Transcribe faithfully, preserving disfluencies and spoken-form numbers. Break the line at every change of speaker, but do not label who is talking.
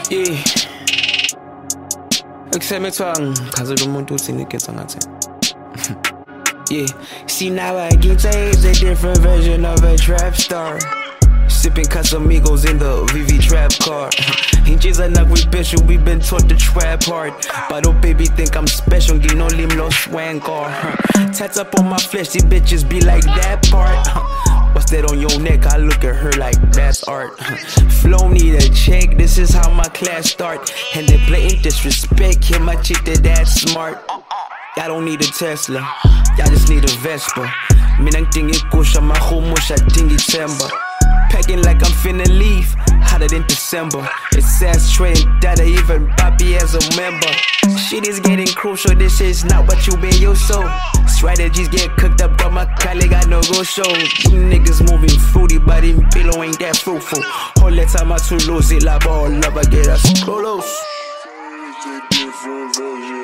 Yeah. Ekusemethwa ngichazela umuntu uthi ngigenza ngathi. Yeah. See now I get is a different version of a trap star. Sipping Casamigos in the V V trap car. Hinges are not with special, we been taught to trap hard. But oh baby think I'm special, get no lim no swang car. Tats up on my flesh, these bitches be like that part. What's that on your neck? I look at her like that's art. Flow need a check, this is how my class start. And they blatant disrespect, hit my chick that that's smart. Y'all don't need a Tesla, y'all just need a Vespa. Mina ngitingi kusha mahumusha tingi temba. Packing like I'm finna leave, hotter than December. It's ass trading data, even Bobby as a member. Shit is getting crucial, this is not what you been used to. Strategies get cooked up, but my colleague got no go show. You niggas moving fruity, but in pillow ain't that fruitful. Whole that time I too lose it, like all love, I get us close.